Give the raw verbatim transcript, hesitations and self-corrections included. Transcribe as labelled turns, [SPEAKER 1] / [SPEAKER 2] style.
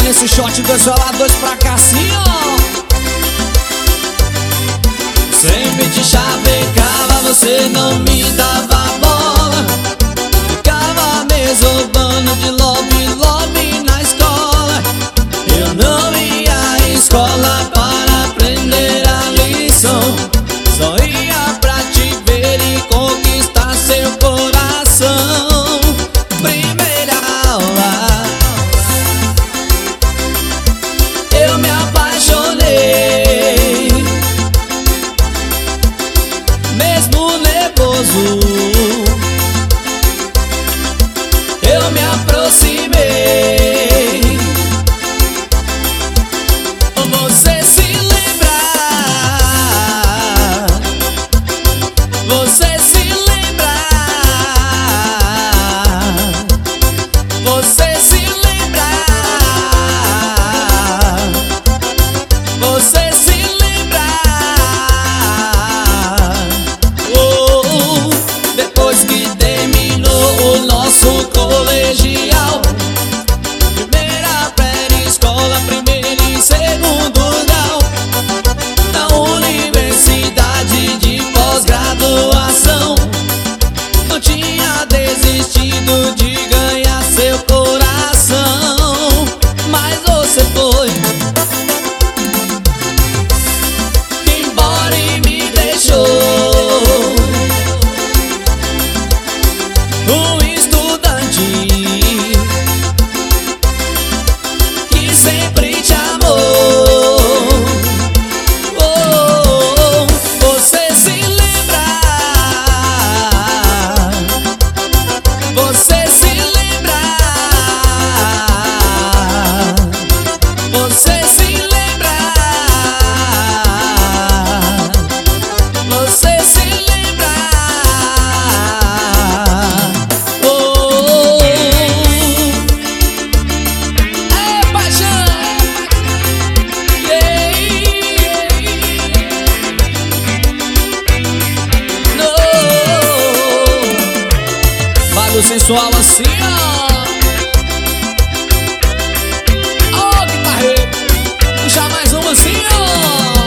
[SPEAKER 1] esse shot, dois pra lá, dois pra cá, assim, ó. Sempre te chavecava, você não me dava bola. Ficava me zombando de love, love na escola. Eu não ia à escola para aprender a lição. Só ia pra te ver e conquistar seu coração. Primeira aula, eu me apaixonei. Mesmo nervoso, eu me aproximei. Você se lembra? Você se lembra? Você se lembra? Você se lembra? Oh, depois que terminou o nosso colegial, primeira pré-escola, primeiro e segundo grau, na universidade de pós-graduação, não tinha desistido de ganhar seu coração. Mas você foi embora e me deixou um estudante que sempre te amou. Oh, você se lembra? Você se lembra? Você se lembra? Você se lembra? Oh, é paixão. Yeah. No. Bagulho sensual assim, ó. Ó, guitarreiro. Puxa mais uma assim, ó.